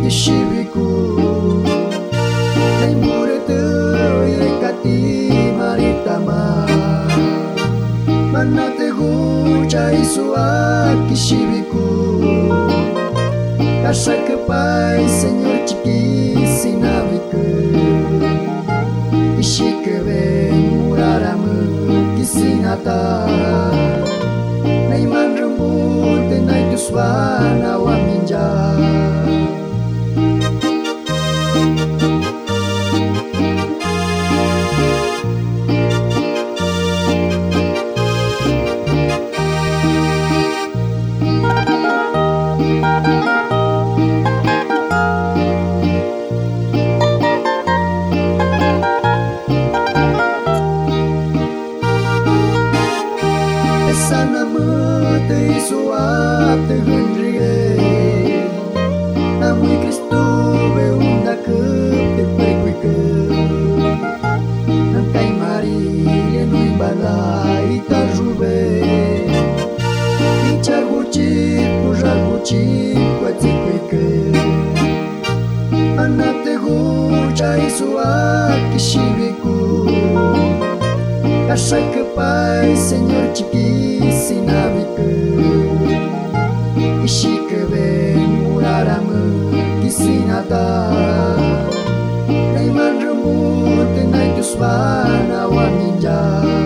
kishibiku Nay murete yekati maritama Manate gucha isua kishibiku Kasha que pai Señor chiqui sinabiku Ishike ben muraramu kisinata Nay manrembute nay tuswana wa minja Sana mete suap te hendrie Namui Cristo ve unda ke te pekuike Nankai Maria nui balai ta juve Ichar buchit pujar buchit kuatikuike Anate gucha isuak kishibiku Kasha que pai Señor chiqui sinabiku Ishike ben muraramu kisinata Nay manrembute nay tuswana wa minja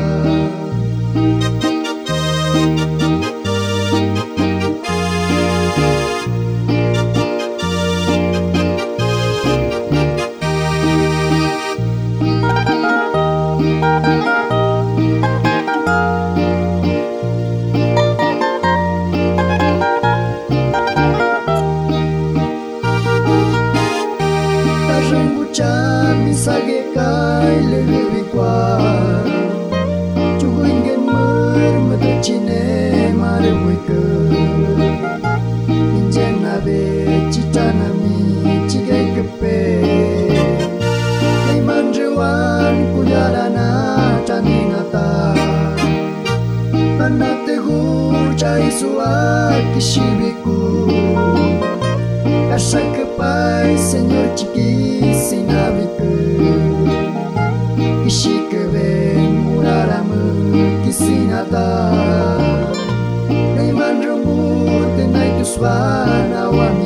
Chami sage kai le vikwa Chuguingen mer mata chine mare wike Injena be chitana mi chigai kepe Nay manjewan kularana chaninata Anate gucha isua kishibiku Kasha que pai Señor chiqui sinabiku Ishike ben muraramu kisinata Nay manrembute nay tuswana wa